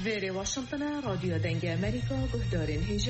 ویر واشنطن رادیو دنگ امریکا گهدارین هیجا.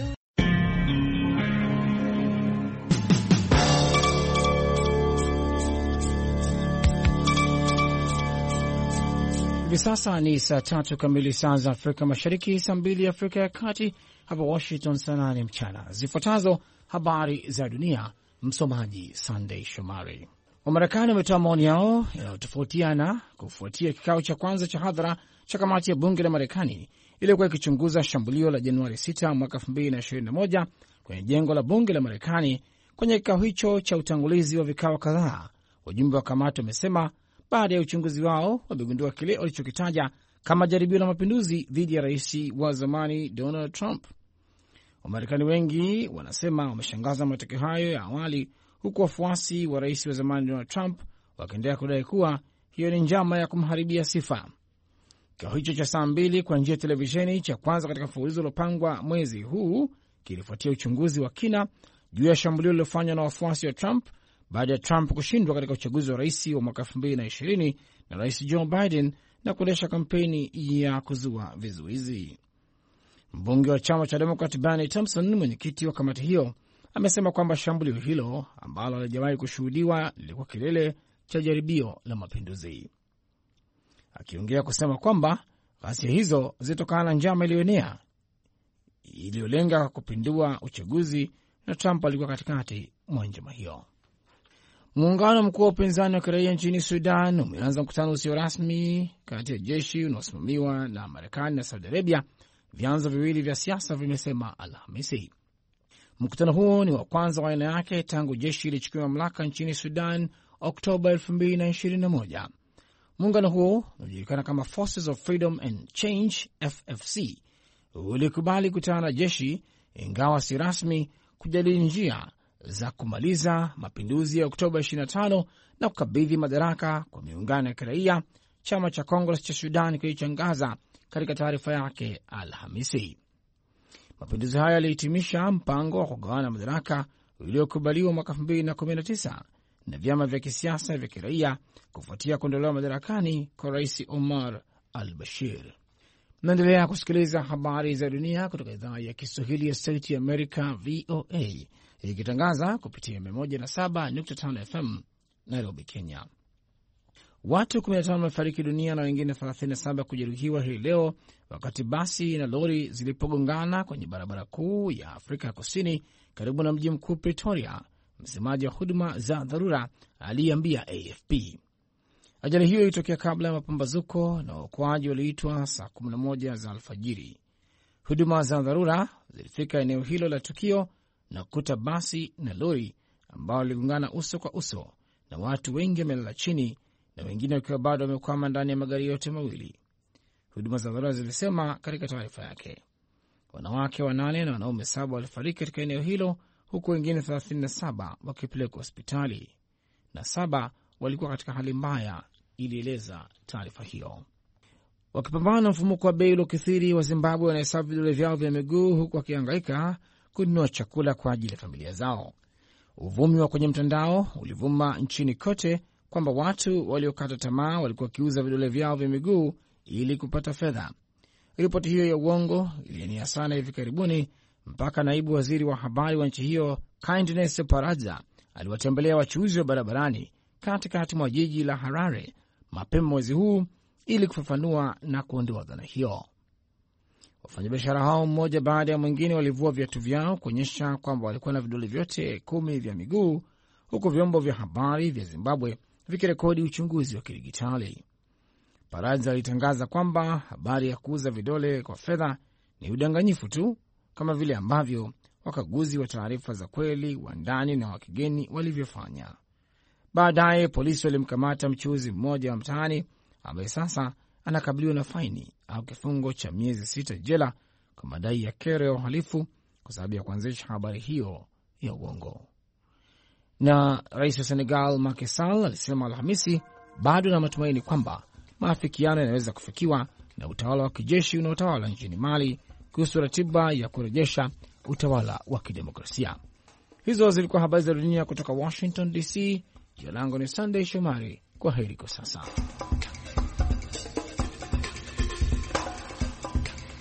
Hivi sasa ni saa 3 kamili saa za Afrika Mashariki, saa 2 Afrika ya Kati, hapa Washington saa 8 mchana. Zifuatazo habari za dunia, msomaji Sunday Shomari. Wamarekani wametoa maoni yao yanayotofautiana kufuatia kikao cha kwanza cha hadhara cha kamati ya bunge la Marekani iliyokuwa ikichunguza shambulio la Januari 6 mwaka 2021 kwenye jengo la bunge la Marekani. Kwenye kikao hicho cha utangulizi wa vikao kadhaa, wajumbe wa kamati wamesema baada ya uchunguzi wao wamegundua kile walichokitaja kama jaribio la mapinduzi dhidi ya rais wa zamani Donald Trump. Wamarekani wengi wanasema wameshangaza matokeo hayo ya awali, huku wafuasi wa rais wa zamani Donald Trump wakiendelea kudai kuwa hiyo ni njama ya kumharibia sifa. Kikao hicho cha saa 2 kwa njia ya televisheni, cha kwanza katika mfululizo uliopangwa mwezi huu, kilifuatia uchunguzi wa kina juu ya shambulio lililofanywa na wafuasi wa Trump baada ya Trump kushindwa katika uchaguzi wa rais wa mwaka 2020 na rais Joe Biden na kuendesha kampeni ya kuzua vizuizi. Mbunge wa chama cha Democrat Bernie Thompson, mwenyekiti wa kamati hiyo, amesema kwamba shambulio hilo ambalo halijawahi kushuhudiwa lilikuwa kilele cha jaribio la mapinduzi, akiongea kusema kwamba ghasia hizo zilitokana na njama iliyoenea iliyolenga kupindua uchaguzi na Trump alikuwa katikati mwa njama hiyo. Muungano mkuu wa upinzani wa kiraia nchini Sudan umeanza mkutano usio rasmi kati ya jeshi unaosimamiwa na Marekani na Saudi Arabia, vyanzo viwili vya siasa vimesema Alhamisi. Mkutano huo ni wa kwanza wa aina yake tangu jeshi ilichukua mamlaka nchini Sudan Oktoba 2021. Muungano huo unajulikana kama Forces of Freedom and Change, FFC, ulikubali kutana na jeshi, ingawa si rasmi, kujadili njia za kumaliza mapinduzi ya Oktoba 25 na kukabidhi madaraka kwa miungano ya kiraia, chama cha Congress cha Sudan kilitangaza katika taarifa yake Alhamisi. Mapinduzi haya yalihitimisha mpango wa kugawana madaraka uliokubaliwa mwaka 2019 na vyama vya kisiasa vya kiraia kufuatia kuondolewa madarakani kwa rais Omar al-Bashir. Mnaendelea kusikiliza habari za dunia kutoka idhaa ya Kiswahili ya Sauti ya Amerika, VOA, ikitangaza kupitia 107.5 FM Nairobi, Kenya. Watu 15 wamefariki dunia na wengine 37 kujeruhiwa hii leo wakati basi na lori zilipogongana kwenye barabara kuu ya Afrika Kusini karibu na mji mkuu Pretoria, msemaji wa huduma za dharura aliambia AFP. Ajali hiyo ilitokea kabla ya mapambazuko na waokoaji waliitwa saa 11 za alfajiri. Huduma za dharura zilifika eneo hilo la tukio na kukuta basi na lori ambao waligongana uso kwa uso, na watu wengi wamelala chini na wengine wakiwa bado wamekwama ndani ya magari yote mawili. Huduma za dharura zilisema katika taarifa yake. Wanawake 8 na wanaume 7 walifariki katika eneo hilo, huku wengine 37 wakipelekwa hospitali na 7 walikuwa katika hali mbaya, ilieleza taarifa hiyo. Wakipambana na mfumuko wa bei uliokithiri, wa Zimbabwe wanahesabu vidole vyao vya miguu huku wakihangaika kununua chakula kwa ajili ya familia zao. Uvumi wa kwenye mtandao ulivuma nchini kote kwamba watu waliokata tamaa walikuwa wakiuza vidole vyao vya miguu ili kupata fedha. Ripoti hiyo ya uongo ilienea sana hivi karibuni mpaka naibu waziri wa habari wa nchi hiyo Kindness Paraza aliwatembelea wachuuzi wa barabarani katikati mwa jiji la Harare mapema mwezi huu ili kufafanua na kuondoa dhana hiyo. Wafanyabiashara hao mmoja baada ya mwingine walivua viatu vyao kuonyesha kwamba walikuwa na vidole vyote 10 vya miguu, huku vyombo vya habari vya Zimbabwe vikirekodi uchunguzi wa kidigitali. Paraza alitangaza kwamba habari ya kuuza vidole kwa fedha ni udanganyifu tu, kama vile ambavyo wakaguzi wa taarifa za kweli wa ndani na wa kigeni walivyofanya. Baadaye polisi walimkamata mchuuzi mmoja wa mtaani ambaye sasa anakabiliwa na faini au kifungo cha miezi 6 jela kwa madai ya kero ya uhalifu kwa sababu ya kuanzisha habari hiyo ya uongo. Na rais wa Senegal Macky Sall alisema Alhamisi bado na matumaini kwamba maafikiano yanaweza kufikiwa na utawala wa kijeshi unaotawala nchini Mali kuhusu ratiba ya kurejesha utawala wa kidemokrasia. Hizo zilikuwa habari za dunia kutoka Washington DC. Jina langu ni Sunday Shomari. Kwa heri kwa sasa.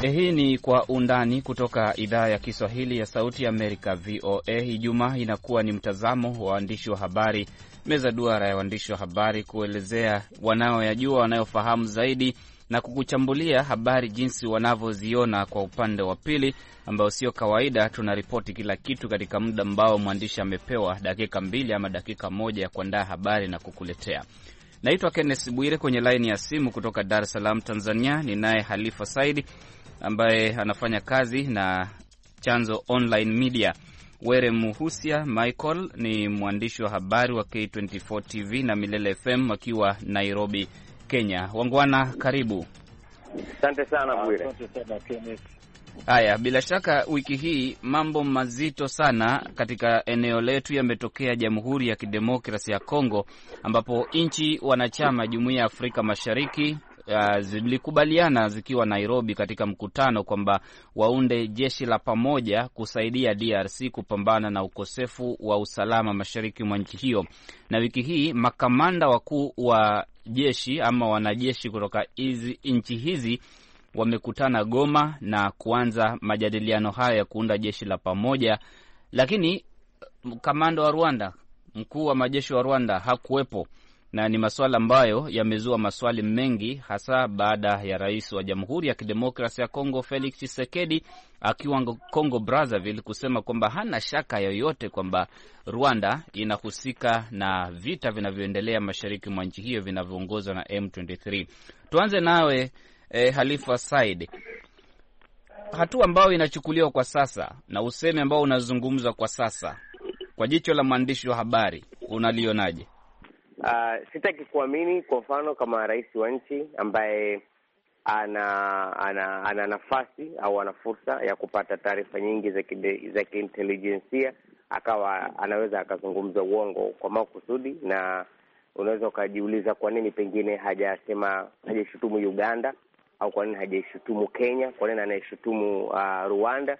Hii ni Kwa Undani kutoka idhaa ya Kiswahili ya Sauti ya Amerika, VOA. Ijumaa inakuwa ni mtazamo wa waandishi wa habari, meza duara ya waandishi wa habari kuelezea wanayoyajua, wanayofahamu zaidi na kukuchambulia habari jinsi wanavyoziona kwa upande wa pili, ambao sio kawaida. Tunaripoti kila kitu katika muda ambao mwandishi amepewa dakika 2 ama dakika 1 ya kuandaa habari na kukuletea. Naitwa Kenneth Bwire, kwenye laini ya simu kutoka Dar es Salaam, Tanzania. Ninaye Halifa Said ambaye anafanya kazi na Chanzo Online Media. Were Muhusia Michael ni mwandishi wa habari wa K24 TV na Milele FM akiwa Nairobi, Kenya. Wangwana, karibu. Asante sana Bwire. Asante sana Kenneth. Haya, bila shaka wiki hii mambo mazito sana katika eneo letu yametokea Jamhuri ya Kidemokrasia ya Kongo, ambapo nchi wanachama Jumuiya ya Afrika Mashariki zilikubaliana zikiwa Nairobi katika mkutano kwamba waunde jeshi la pamoja kusaidia DRC kupambana na ukosefu wa usalama mashariki mwa nchi hiyo. Na wiki hii makamanda wakuu wa jeshi ama wanajeshi kutoka nchi hizi wamekutana Goma na kuanza majadiliano haya ya kuunda jeshi la pamoja, lakini kamanda wa Rwanda, mkuu wa majeshi wa Rwanda hakuwepo, na ni masuala ambayo yamezua maswali mengi, hasa baada ya rais wa Jamhuri ya Kidemokrasia ya Kongo Felix Tshisekedi akiwa Kongo Brazzaville kusema kwamba hana shaka yoyote kwamba Rwanda inahusika na vita vinavyoendelea mashariki mwa nchi hiyo vinavyoongozwa na M23. Tuanze nawe Halifa Said, hatua ambayo inachukuliwa kwa sasa na usemi ambao unazungumzwa kwa sasa, kwa jicho la mwandishi wa habari unalionaje? Sitaki kuamini kwa mfano kama rais wa nchi ambaye ana nafasi au ana fursa ya kupata taarifa nyingi za kiintelijensia akawa anaweza akazungumza uongo kwa makusudi, na unaweza ukajiuliza kwa nini pengine hajashutumu Uganda, au kwa nini hajashutumu Kenya, kwa nini anayeshutumu Rwanda.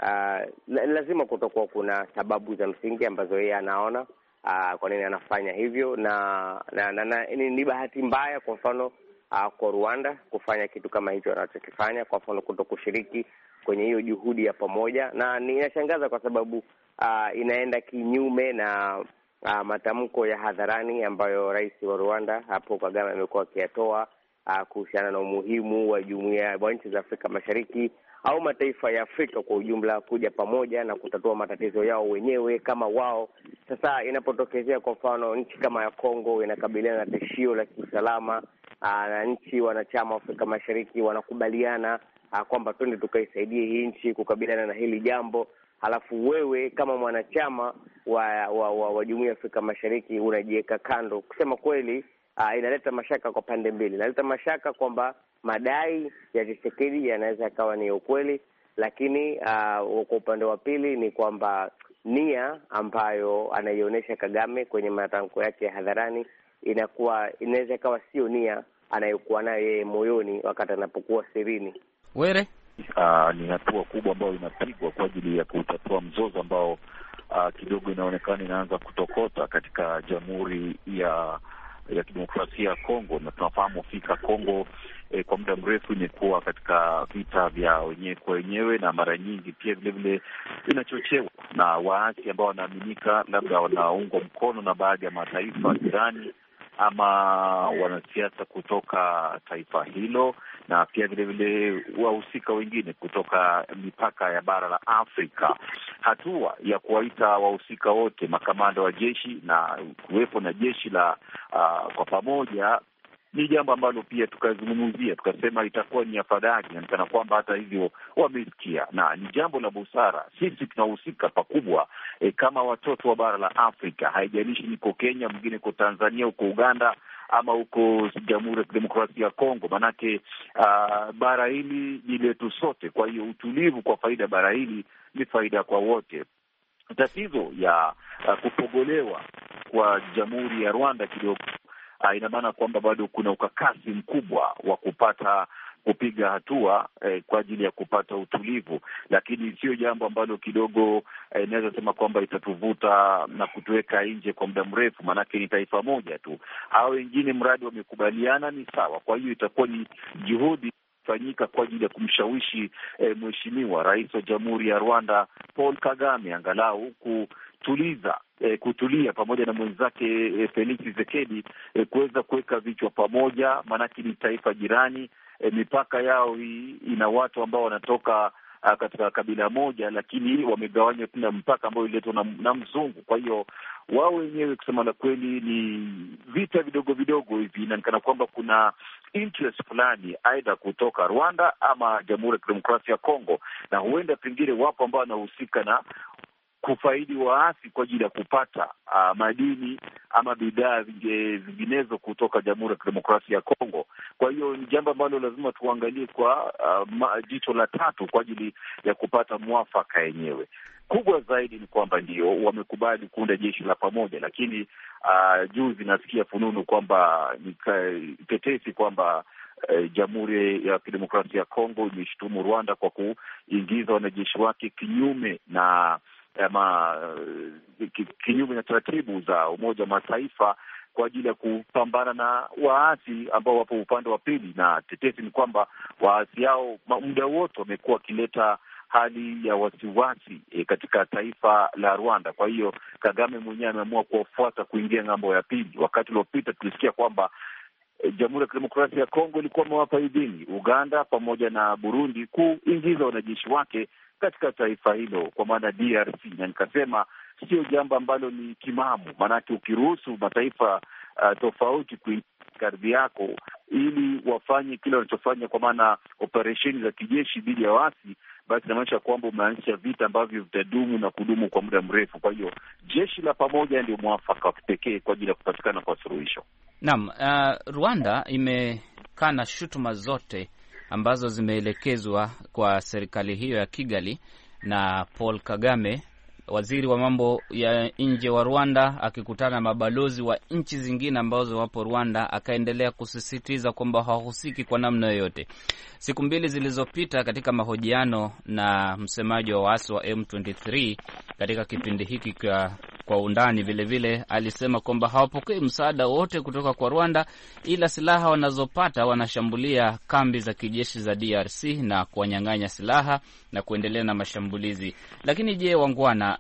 Lazima kutokuwa kuna sababu za msingi ambazo yeye anaona kwa nini anafanya hivyo, na ni bahati mbaya kwa mfano kwa Rwanda kufanya kitu kama hicho anachokifanya, kwa mfano kutokushiriki kwenye hiyo juhudi ya pamoja, na inashangaza kwa sababu inaenda kinyume na matamko ya hadharani ambayo rais wa Rwanda hapo Kagame amekuwa akiyatoa kuhusiana na umuhimu wa jumuiya ya nchi za Afrika Mashariki au mataifa ya Afrika kwa ujumla kuja pamoja na kutatua matatizo yao wenyewe kama wao. Sasa inapotokezea kwa mfano nchi kama ya Kongo inakabiliana na tishio la kiusalama, na nchi wanachama Afrika Mashariki wanakubaliana kwamba twende tukaisaidie hii nchi kukabiliana na hili jambo, halafu wewe kama mwanachama wa jumuiya ya Afrika Mashariki unajiweka kando. Kusema kweli inaleta mashaka kwa pande mbili. Inaleta mashaka kwamba madai ya Tshisekedi yanaweza yakawa ni ukweli, lakini kwa upande wa pili ni kwamba nia ambayo anaionyesha Kagame kwenye matamko yake ya hadharani inaweza ikawa sio nia anayokuwa nayo yeye moyoni wakati anapokuwa sirini. Were ni hatua kubwa ambayo inapigwa kwa ajili ya kutatua mzozo ambao kidogo inaonekana inaanza kutokota katika Jamhuri ya Kidemokrasia ya Kongo, na tunafahamu fika Kongo kwa muda mrefu imekuwa katika vita vya wenyewe kwa wenyewe, na mara nyingi pia vile vile inachochewa na waasi ambao wanaaminika labda wanaungwa mkono na baadhi ya mataifa jirani ama wanasiasa kutoka taifa hilo, na pia vile vile wahusika wengine kutoka mipaka ya bara la Afrika. Hatua ya kuwaita wahusika wote, makamanda wa jeshi na kuwepo na jeshi la kwa pamoja ni jambo ambalo pia tukazungumzia, tukasema itakuwa ni afadhali, na kana kwamba hata hivyo wamesikia, na ni jambo la busara. Sisi tunahusika pakubwa kama watoto wa bara la Afrika, haijalishi niko Kenya, mwingine uko Tanzania, uko Uganda ama uko Jamhuri ya Kidemokrasia ya Kongo, manake bara hili ni letu sote. Kwa hiyo utulivu kwa faida bara hili ni faida kwa wote. Tatizo ya kupogolewa kwa Jamhuri ya Rwanda kidogo ina maana kwamba bado kuna ukakasi mkubwa wa kupiga hatua kwa ajili ya kupata utulivu, lakini sio jambo ambalo kidogo inaweza sema kwamba itatuvuta na kutuweka nje kwa muda mrefu, maanake ni taifa moja tu. Hao wengine mradi wamekubaliana ni sawa. Kwa hiyo itakuwa ni juhudi yalifanyika kwa ajili ya kumshawishi mheshimiwa rais wa Jamhuri ya Rwanda Paul Kagame angalau kutulia pamoja na mwenzake Felix Tshisekedi kuweza kuweka vichwa pamoja, maanake ni taifa jirani. Mipaka yao hii ina watu ambao wanatoka katika kabila moja, lakini wamegawanywa tena mpaka ambao ililetwa na mzungu. Kwa hiyo wao wenyewe kusema la kweli ni vita vidogo vidogo hivi, inaonekana kwamba kuna interest fulani aidha kutoka Rwanda ama Jamhuri ya Kidemokrasia ya Kongo, na huenda pengine wapo ambao wanahusika na kufaidi waasi kwa ajili ya kupata madini ama bidhaa zinginezo kutoka Jamhuri ya Kidemokrasia ya Kongo. Kwa hiyo ni jambo ambalo lazima tuangalie kwa jicho la tatu kwa ajili ya kupata mwafaka yenyewe. Kubwa zaidi ni kwamba ndio wamekubali kuunda jeshi la pamoja, lakini juzi nasikia fununu kwamba ni tetesi kwamba Jamhuri ya Kidemokrasia ya Kongo imeshtumu Rwanda kwa kuingiza wanajeshi wake kinyume na taratibu za Umoja wa Mataifa kwa ajili ya kupambana na waasi ambao wapo upande wa pili. Na tetesi ni kwamba waasi hao muda wote wamekuwa wakileta hali ya wasiwasi katika taifa la Rwanda. Kwa hiyo Kagame mwenyewe ameamua kuwafuata kuingia ng'ambo ya pili. Wakati uliopita tulisikia kwamba Jamhuri ya Kidemokrasia ya Kongo ilikuwa imewapa idhini Uganda pamoja na Burundi kuingiza wanajeshi wake katika taifa hilo, kwa maana DRC, na nikasema sio jambo ambalo ni timamu, maanake ukiruhusu mataifa tofauti kuingia ardhi yako ili wafanye kile wanachofanya, kwa maana operesheni za kijeshi dhidi ya waasi, basi inamaanisha kwamba umeanzisha vita ambavyo vitadumu na kudumu kwa muda mrefu. Kwa hiyo jeshi la pamoja ndio mwafaka wa kipekee kwa ajili ya kupatikana kwa suluhisho. Naam, Rwanda imekana shutuma zote ambazo zimeelekezwa kwa serikali hiyo ya Kigali na Paul Kagame. Waziri wa mambo ya nje wa Rwanda akikutana na mabalozi wa nchi zingine ambazo wapo Rwanda, akaendelea kusisitiza kwamba hawahusiki kwa namna yoyote. Siku mbili zilizopita, katika mahojiano na msemaji wa waasi wa M23 katika kipindi hiki kwa undani, vile alisema kwamba hawapokei msaada wote kutoka kwa Rwanda, ila silaha wanazopata wanashambulia kambi za kijeshi za DRC na kuwanyang'anya silaha na kuendelea na mashambulizi. Lakini je, wangwana,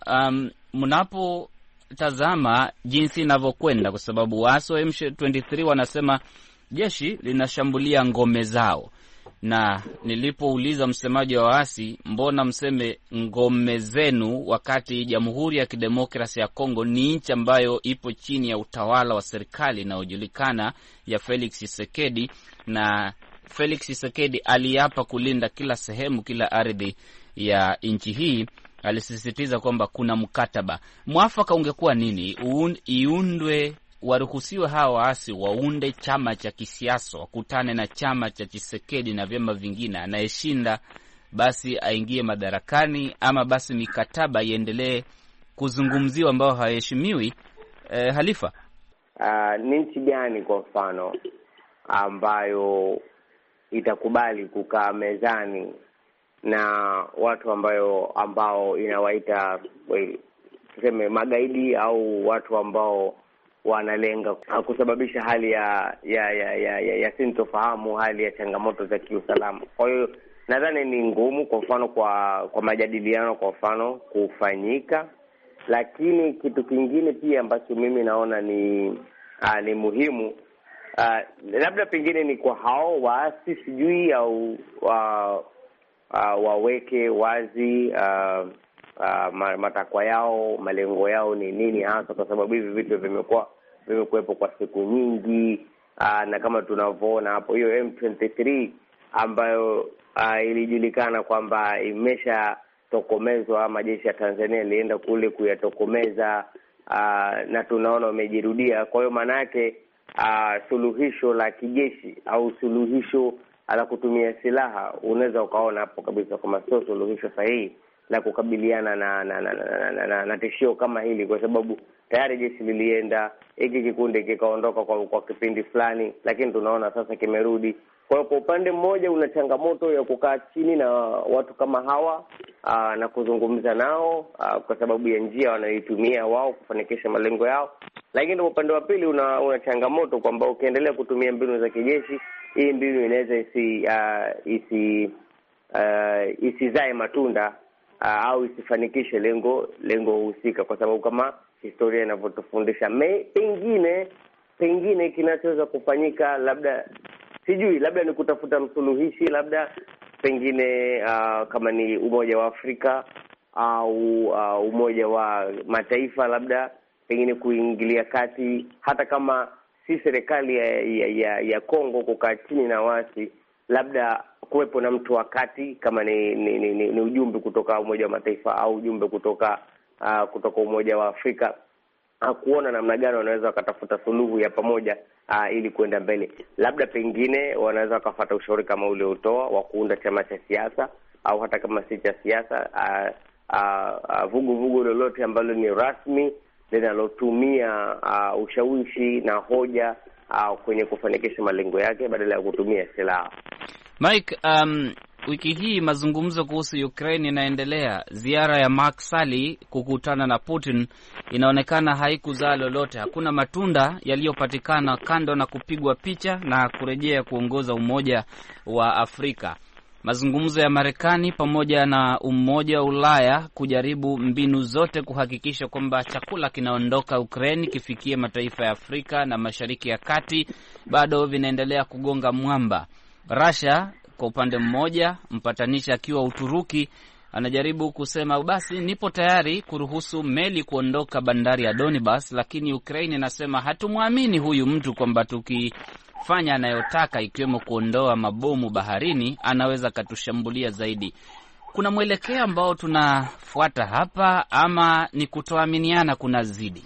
mnapotazama jinsi inavyokwenda, kwa sababu waasi wa M23 wanasema jeshi linashambulia ngome zao, na nilipouliza msemaji wa waasi, mbona mseme ngome zenu wakati Jamhuri ya Kidemokrasia ya Kongo ni nchi ambayo ipo chini ya utawala wa serikali inayojulikana ya Felix Tshisekedi, na Felix Tshisekedi aliapa kulinda kila sehemu, kila ardhi ya nchi hii. Alisisitiza kwamba kuna mkataba. Mwafaka ungekuwa nini? Iundwe, waruhusiwe hawa waasi waunde chama cha kisiasa, wakutane na chama cha Tshisekedi na vyama vingine, anayeshinda basi aingie madarakani, ama basi mikataba iendelee kuzungumziwa ambayo haheshimiwi. Halifa, ni nchi gani kwa mfano ambayo itakubali kukaa mezani na watu ambao inawaita tuseme magaidi au watu ambao wanalenga kusababisha hali ya sintofahamu, hali ya changamoto za kiusalama? Kwa hiyo nadhani ni ngumu kwa mfano kwa majadiliano kwa mfano kufanyika, lakini kitu kingine pia ambacho mimi naona ni muhimu, labda pengine ni kwa hao waasi, sijui au waweke wazi matakwa yao, malengo yao ni nini hasa, kwa sababu hivi vitu vimekuwepo kwa siku nyingi, na kama tunavyoona hapo hiyo M23 ambayo ilijulikana kwamba imeshatokomezwa, majeshi ya Tanzania ilienda kule kuyatokomeza, na tunaona wamejirudia. Kwa hiyo maana yake suluhisho la kijeshi au suluhisho la kutumia silaha, unaweza ukaona hapo kabisa kama sio suluhisho sahihi la kukabiliana na tishio kama hili, kwa sababu tayari jeshi lilienda, hiki kikundi kikaondoka kwa kipindi fulani, lakini tunaona sasa kimerudi. Kwa hiyo kwa upande mmoja una changamoto ya kukaa chini na watu kama hawa na kuzungumza nao kwa sababu ya njia wanayoitumia wao kufanikisha malengo yao, lakini kwa upande wa pili una changamoto kwamba ukiendelea kutumia mbinu za kijeshi hii mbinu inaweza isizae matunda au isifanikishe lengo husika, kwa sababu kama historia inavyotufundisha, pengine kinachoweza kufanyika, labda sijui, labda ni kutafuta msuluhishi, labda pengine kama ni Umoja wa Afrika au Umoja wa Mataifa, labda pengine kuingilia kati, hata kama si serikali ya Kongo kukaa chini na wasi, labda kuwepo na mtu wa kati, kama ni ujumbe kutoka Umoja wa Mataifa au ujumbe kutoka Umoja wa Afrika, kuona namna gani wanaweza wakatafuta suluhu ya pamoja ili kuenda mbele. Labda pengine wanaweza wakafuata ushauri kama ule utoa wa kuunda chama cha siasa, au hata kama si cha siasa, vuguvugu lolote ambalo ni rasmi linalotumia ushawishi na hoja kwenye kufanikisha malengo yake badala ya kutumia silaha. Mike, wiki hii mazungumzo kuhusu Ukraine inaendelea. Ziara ya Macky Sall kukutana na Putin inaonekana haikuzaa lolote. Hakuna matunda yaliyopatikana kando na kupigwa picha na kurejea kuongoza Umoja wa Afrika. Mazungumzo ya Marekani pamoja na Umoja wa Ulaya kujaribu mbinu zote kuhakikisha kwamba chakula kinaondoka Ukraine kifikie mataifa ya Afrika na Mashariki ya Kati bado vinaendelea kugonga mwamba. Russia kwa upande mmoja, mpatanishi akiwa Uturuki, anajaribu kusema basi nipo tayari kuruhusu meli kuondoka bandari ya Donbas, lakini Ukraine inasema hatumwamini huyu mtu kwamba tukifanya anayotaka, ikiwemo kuondoa mabomu baharini, anaweza katushambulia zaidi. Kuna mwelekeo ambao tunafuata hapa, ama ni kutoaminiana kuna zidi?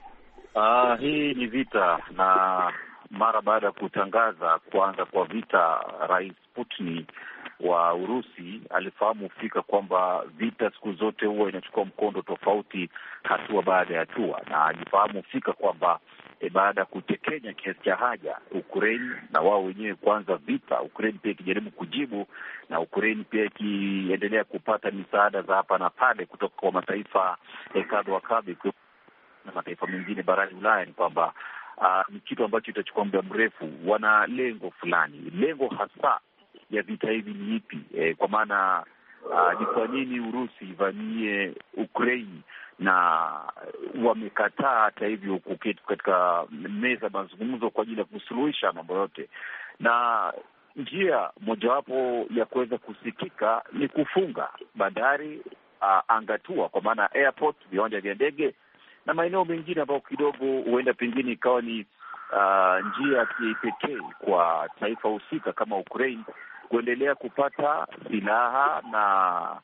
Hii ni vita, na mara baada ya kutangaza kuanza kwa vita, Rais Putin wa Urusi alifahamu fika kwamba vita siku zote huwa inachukua mkondo tofauti hatua baada ya hatua, na alifahamu fika kwamba baada ya kutekenya kiasi cha haja Ukraine na wao wenyewe kuanza vita, Ukraine pia ikijaribu kujibu, na Ukraine pia ikiendelea kupata misaada za hapa na pale kutoka kwa mataifa kadha wa kadha na mataifa mengine barani Ulaya, ni kwamba ni kitu ambacho itachukua muda mrefu. Wana lengo fulani. Lengo hasa ya vita hivi ni ipi? Kwa maana ni kwa nini Urusi ivamie Ukraine, na wamekataa hata hivyo kuketi katika meza mazungumzo kwa ajili ya kusuluhisha mambo yote. Na njia mojawapo ya kuweza kusikika ni kufunga bandari angatua, kwa maana airport, viwanja vya ndege na maeneo mengine ambayo kidogo huenda pengine ikawa ni njia ya pekee kwa taifa husika kama Ukraine kuendelea kupata silaha na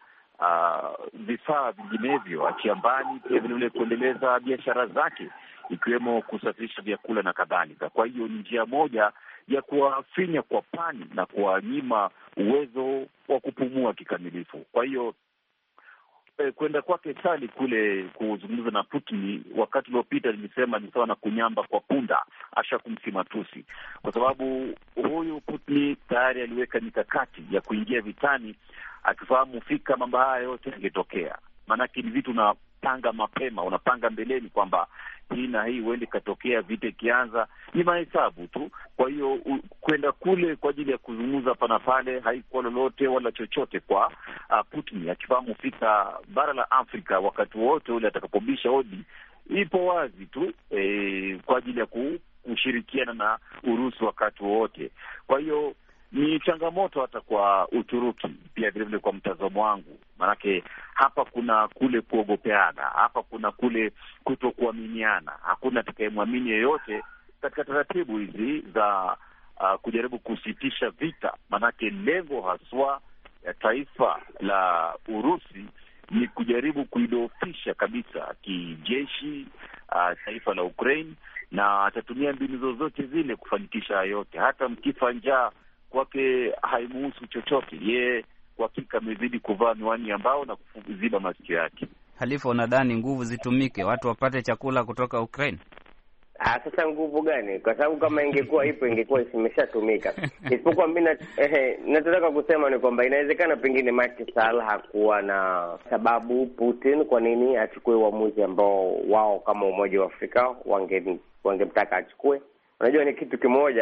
vifaa vinginevyo, achiambani pia vile kuendeleza biashara zake, ikiwemo kusafirisha vyakula na kadhalika. Kwa hiyo ni njia moja ya kuwafinya kwa pani na kuwanyima uwezo wa kupumua kikamilifu. Kwa hiyo kwenda kwake Sali kule kuzungumza na Putin wakati uliopita, nilisema ni sawa na kunyamba kwa punda asha kumsimatusi, kwa sababu huyu Putin tayari aliweka mikakati ya kuingia vitani akifahamu fika mambo haya yote yangetokea. Maanake ni vitu unapanga mapema, unapanga mbeleni kwamba hii na hii huende katokea, vita ikianza ni mahesabu tu. Kwa hiyo kwenda kule kwa ajili ya kuzungumza hapa na pale haikuwa lolote wala chochote kwa Putin, akifahamu fika bara la Afrika wakati wote ule atakapobisha hodi ipo wazi tu kwa ajili ya kushirikiana na Urusi wakati wote. Kwa hiyo ni changamoto hata kwa Uturuki pia vile vile, kwa mtazamo wangu. Manake hapa kuna kule kuogopeana, hapa kuna kule kutokuaminiana. Hakuna atakayemwamini yeyote katika taratibu hizi za kujaribu kusitisha vita. Manake lengo haswa ya taifa la Urusi ni kujaribu kuidhoofisha kabisa kijeshi taifa la Ukraine, na atatumia mbinu zozote zile kufanikisha yote. Hata mkifa njaa kwake haimuhusu chochote. Ye kwa hakika amezidi kuvaa miwani ambao na kuziba masikio yake. Halifa, unadhani nguvu zitumike watu wapate chakula kutoka Ukraine? Sasa nguvu gani? Kwa sababu kama ingekuwa ipo ingekuwa imeshatumika. Isipokuwa mimi nataka kusema ni kwamba inawezekana pengine Macky Sall hakuwa na sababu Putin kwa nini achukue uamuzi ambao wao kama Umoja wa Afrika wangemtaka achukue. Unajua ni kitu kimoja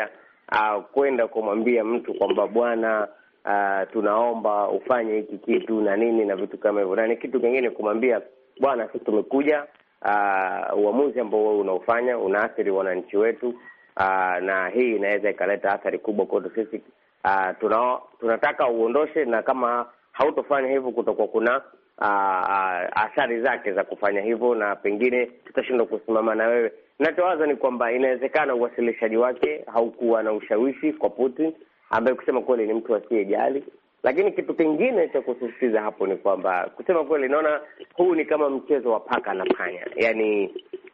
kwenda kumwambia mtu kwamba bwana, tunaomba ufanye hiki kitu na nini na vitu kama hivyo. Na ni kitu kingine kumwambia bwana, sisi tumekuja, uamuzi ambao wewe unaofanya unaathiri wananchi wetu, na hii inaweza ikaleta athari kubwa kwetu sisi. Tunataka uondoshe, na kama hautofanya hivyo kutakuwa kuna athari zake za kufanya hivyo, na pengine tutashindwa kusimama na wewe. Ninachowaza ni kwamba inawezekana uwasilishaji wake haukuwa na ushawishi kwa Putin, ambaye kusema kweli ni mtu asiyejali. Lakini kitu kingine cha kusisitiza hapo ni kwamba kusema kweli naona huu ni kama mchezo wa paka na panya. Yaani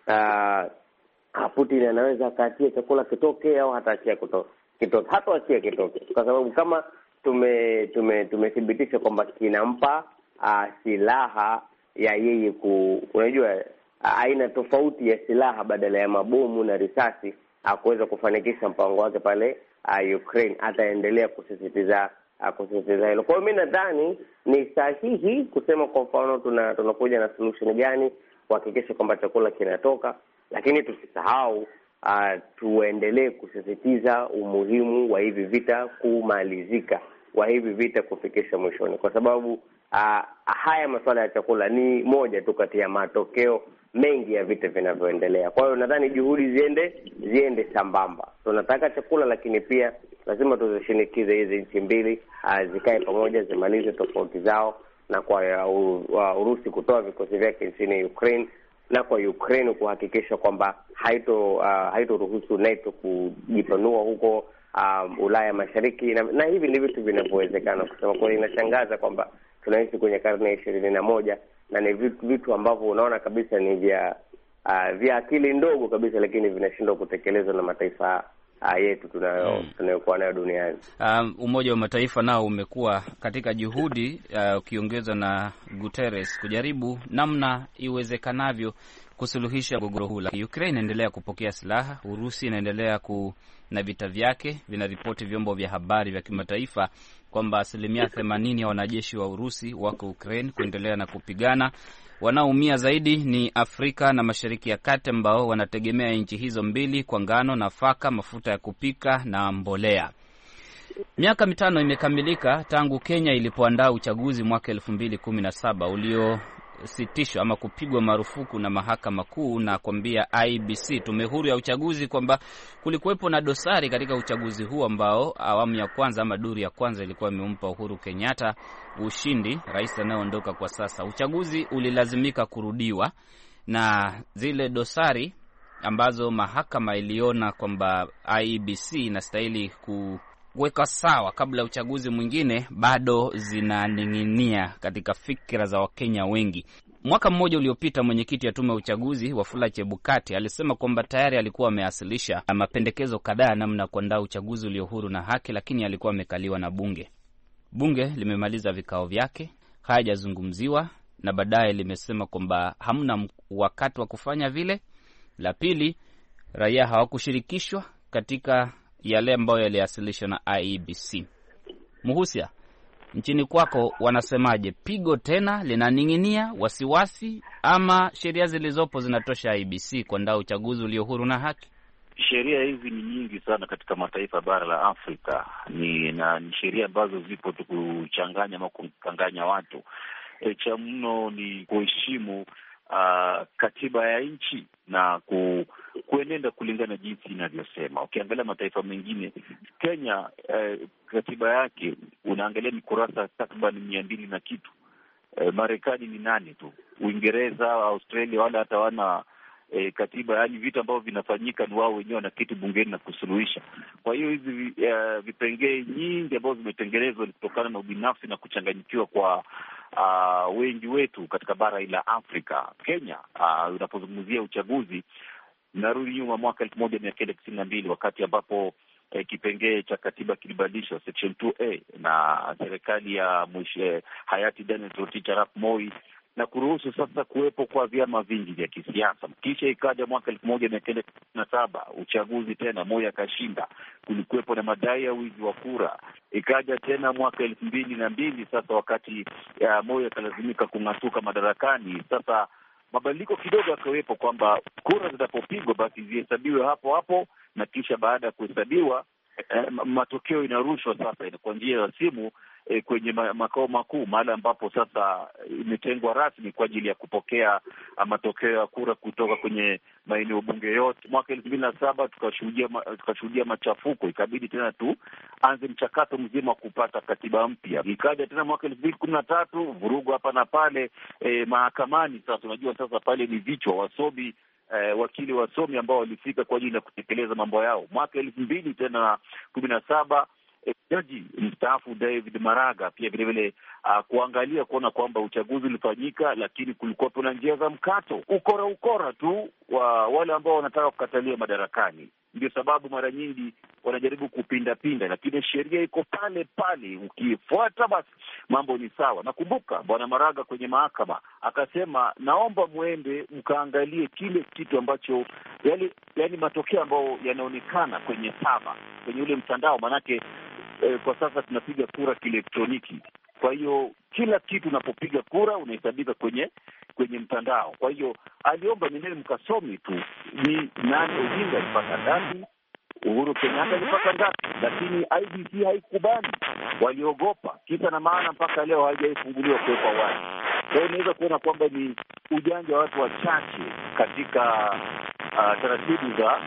Putin anaweza akaachia chakula kitoke au hataachia kitoke. Hataachia kitoke kwa sababu kama tumethibitisha kwamba kinampa silaha ya yeye unajua aina tofauti ya silaha badala ya mabomu na risasi, kuweza kufanikisha mpango wake pale Ukraine. Ataendelea kusisitiza hilo. Kwa hiyo mimi nadhani ni sahihi kusema kwa mfano tunakuja na solution gani kuhakikisha kwamba chakula kinatoka, lakini tusisahau tuendelee kusisitiza umuhimu wa hivi vita kumalizika, wa hivi vita kufikisha mwishoni, kwa sababu haya masuala ya chakula ni moja tu kati ya matokeo mengi ya vita vinavyoendelea. Kwa hiyo nadhani juhudi ziende sambamba. Tunataka chakula, lakini pia lazima tuzishinikize hizi nchi mbili zikae pamoja, zimalize tofauti zao, na kwa Urusi kutoa vikosi vyake nchini Ukraine, na kwa Ukraine kuhakikisha kwamba haitoruhusu NATO kujipanua huko Ulaya Mashariki, na hivi ni vitu vinavyowezekana. Kusema kweli inashangaza kwamba tunaishi kwenye karne ya 21 na ni vitu ambavyo unaona kabisa ni vya akili ndogo kabisa, lakini vinashindwa kutekelezwa na mataifa yetu tunayokuwa nayo duniani. Umoja wa Mataifa nao umekuwa katika juhudi ukiongezwa na Guterres kujaribu namna iwezekanavyo kusuluhisha mgogoro huu. Ukraine inaendelea kupokea silaha, Urusi inaendelea na vita vyake. Vinaripoti vyombo vya habari vya kimataifa kwamba 80% ya wanajeshi wa Urusi wako Ukraine kuendelea na kupigana. Wanaoumia zaidi ni Afrika na Mashariki ya Kati, ambao wanategemea nchi hizo mbili kwa ngano, nafaka, mafuta ya kupika na mbolea. Miaka 5 imekamilika tangu Kenya ilipoandaa uchaguzi mwaka 2017 uliositishwa ama kupigwa marufuku na mahakama kuu, na kwambia IEBC, tume huru ya uchaguzi, kwamba kulikuwepo na dosari katika uchaguzi huu ambao awamu ya kwanza ama duru ya kwanza ilikuwa imempa Uhuru Kenyatta ushindi, rais anayeondoka kwa sasa. Uchaguzi ulilazimika kurudiwa, na zile dosari ambazo mahakama iliona kwamba IEBC inastahili kuweka sawa kabla ya uchaguzi mwingine bado zinaning'inia katika fikra za Wakenya wengi. Mwaka mmoja uliopita, mwenyekiti ya tume ya uchaguzi Wafula Chebukati alisema kwamba tayari alikuwa ameasilisha mapendekezo kadhaa namna kuandaa uchaguzi ulio huru na haki, lakini alikuwa amekaliwa na bunge. Bunge limemaliza vikao vyake, hayajazungumziwa, na baadaye limesema kwamba hamna wakati wa kufanya vile. La pili, raia hawakushirikishwa katika yale ambayo yaliasilishwa na IEBC. Muhusia, nchini kwako wanasemaje? Pigo tena linaning'inia, wasiwasi, ama sheria zilizopo zinatosha IEBC kuandaa uchaguzi ulio huru na haki? Sheria hizi ni nyingi sana katika mataifa bara la Afrika, ni sheria ambazo zipo tu kuchanganya ama kukanganya watu. Cha mno ni kuheshimu katiba ya nchi na kuenenda kulingana jinsi inavyosema. Ukiangalia mataifa mengine, Kenya, katiba yake unaangalia ni kurasa takriban 200 na kitu. Marekani ni 8 tu. Uingereza, Australia wala hata wana katiba. Yani vitu ambavyo vinafanyika ni wao wenyewe na kiti bungeni na kusuluhisha. Kwa hiyo hizi vipengee nyingi ambazo zimetengenezwa kutokana na ubinafsi na kuchanganyikiwa kwa wengi wetu katika bara la Afrika. Kenya, unapozungumzia uchaguzi, narudi nyuma mwaka 1992 wakati ambapo kipengee cha katiba kilibadilishwa section 2A na serikali ya hayati Daniel Toroitich arap Moi, na kuruhusu sasa kuwepo kwa vyama vingi vya kisiasa. Kisha ikaja mwaka 1997 uchaguzi tena, Moi akashinda, kulikuwepo na madai ya wizi wa kura. Ikaja tena mwaka 2002 sasa wakati Moi akalazimika kung'atuka madarakani. Sasa mabadiliko kidogo yakawepo kwamba kura zinapopigwa basi zihesabiwe hapo hapo, na kisha baada ya kuhesabiwa matokeo inarushwa sasa kwa njia ya simu kwenye makao makuu, mahali ambapo sasa imetengwa rasmi kwa ajili ya kupokea matokeo ya kura kutoka kwenye maeneo bunge yote. Mwaka 2007 tukashuhudia machafuko, ikabidi tena tuanze mchakato mzima kupata katiba mpya. Ikaja tena mwaka 2013 vurugu hapa na pale mahakamani. Sasa unajua sasa pale ni vichwa wasomi wakili wasomi ambao walifika kwa ajili ya kutekeleza mambo yao. Mwaka 2017 jaji mstaafu David Maraga pia vile vile kuangalia kuona kwamba uchaguzi ulifanyika, lakini kulikuwa kuna njia za mkato, ukora tu wa wale ambao wanataka kukatalia madarakani. Ndio sababu mara nyingi wanajaribu kupinda, lakini sheria iko pale pale, ukifuata basi mambo ni sawa. Nakumbuka Bwana Maraga kwenye mahakama akasema, naomba muende mkaangalie kile kitu ambacho yani matokeo ambayo yanaonekana kwenye kwenye ule mtandao, manake kwa sasa tunapiga kura kielektroniki. Kwa hiyo kila kitu unapopiga kura unahesabika kwenye mtandao. Kwa hiyo aliomba nendeni mkasomi tu ni nani Odinga alipata ngapi, Uhuru Kenyatta alipata ngapi, lakini IBC haikubali, waliogopa. Kisa na maana mpaka leo haijafunguliwa kuwekwa wazi. Kwa hiyo unaweza kuona kwamba ni ujanja wa watu wachache katika taratibu za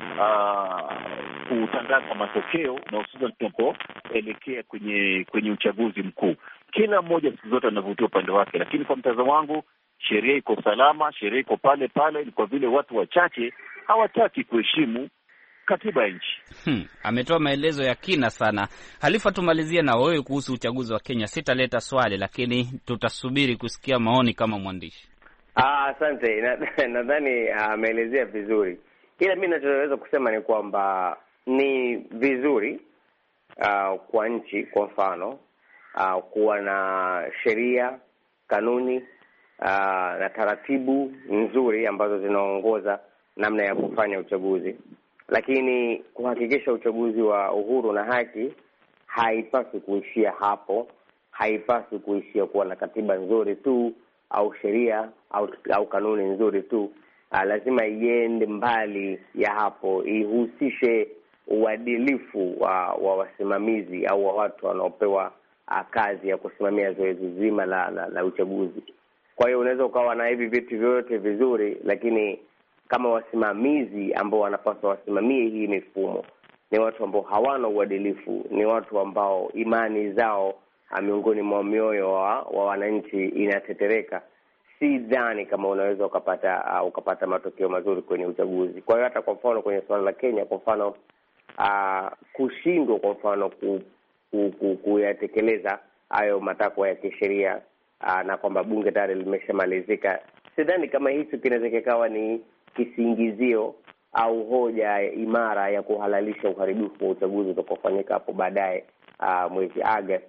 kutangaza matokeo, na hususan tunapoelekea kwenye uchaguzi mkuu. Kila mmoja siku zote anavutia upande wake, lakini kwa mtazamo wangu sheria iko salama, sheria iko pale pale. Ni kwa vile watu wachache hawataki kuheshimu katiba ya nchi. Ametoa maelezo ya kina sana. Halifa, tumalizie na wewe kuhusu uchaguzi wa Kenya. Sitaleta swali, lakini tutasubiri kusikia maoni kama mwandishi. Asante. Nadhani ameelezea vizuri. Kila mimi ninachoweza kusema ni kwamba ni vizuri kwa nchi, kwa mfano kuwa na sheria, kanuni na taratibu nzuri ambazo zinaongoza namna ya kufanya uchaguzi, lakini kuhakikisha uchaguzi wa uhuru na haki haipaswi kuishia hapo. Haipaswi kuishia kuwa na katiba nzuri tu au sheria au kanuni nzuri tu. Lazima iende mbali ya hapo, ihusishe uadilifu wa wasimamizi au wa watu wanaopewa kazi ya kusimamia zoezi zima la uchaguzi. Kwa hiyo unaweza ukawa na hivi vitu vyote vizuri, lakini kama wasimamizi ambao wanapaswa wasimamie hii mifumo ni watu ambao hawana uadilifu, ni watu ambao imani zao miongoni mwa mioyo wa wananchi inatetereka, si dhani kama unaweza ukapata matokeo mazuri kwenye uchaguzi. Kwa hiyo hata kwa mfano kwenye swala la Kenya, kwa mfano kushindwa kwa mfano kuyatekeleza hayo matakwa ya kisheria na kwamba bunge tayari limeshamalizika, sidhani kama hicho kinaweza kikawa ni kisingizio au hoja imara ya kuhalalisha uharibifu wa uchaguzi utakaofanyika hapo baadaye mwezi Agosti.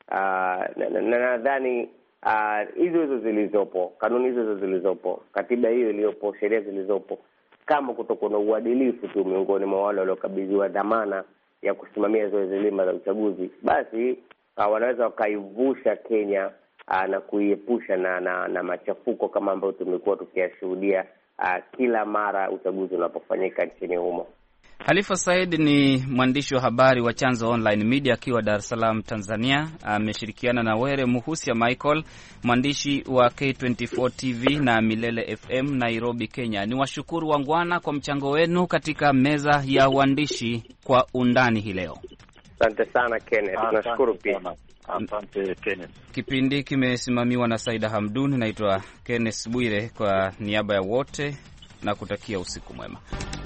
Nadhani hizo zilizopo, kanuni hizo zilizopo, katiba hiyo iliyopo, sheria zilizopo, kama kutokuwa na uadilifu tu miongoni mwa wale waliokabidhiwa dhamana ya kusimamia zoezi zima la uchaguzi, basi wanaweza wakaivusha Kenya na kuiepusha na machafuko kama ambayo tumekuwa tukiyashuhudia kila mara uchaguzi unapofanyika nchini humo. Halifa Said ni mwandishi wa habari wa Chanzo Online Media akiwa Dar es Salaam, Tanzania. Ameshirikiana na Were Muhusia Michael, mwandishi wa K24 TV na Milele FM Nairobi, Kenya. Ni washukuru wangwana kwa mchango wenu katika meza ya uandishi kwa undani hii leo. Asante sana Kenneth. Tunashukuru pia. Asante Kenneth. Kipindi kimesimamiwa na Saida Hamdun. Naitwa Kenneth Bwire kwa niaba ya wote na kutakia usiku mwema.